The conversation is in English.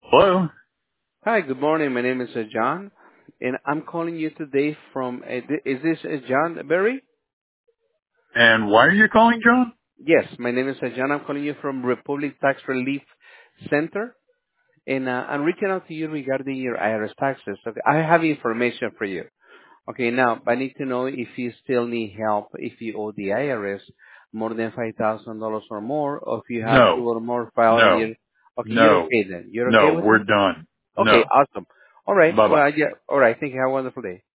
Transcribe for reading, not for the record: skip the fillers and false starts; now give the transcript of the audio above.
Hello? Hi, good morning. My name is John, and I'm calling you today from. Is this John Berry? And why are you calling, John? Yes, my name is John. I'm calling you from Republic Tax Relief Center, and I'm reaching out to you regarding your IRS taxes. Okay, I have information for you. Okay, now I need to know if you still need help, if you owe the IRS more than $5,000 or more, or if you have two No, or more filed a no, year. Okay, you're no, okay then. You're okay no, with we're that? done. Okay, No. awesome. All right. Bye-bye. Well, yeah. All right. Thank you. Have a wonderful day.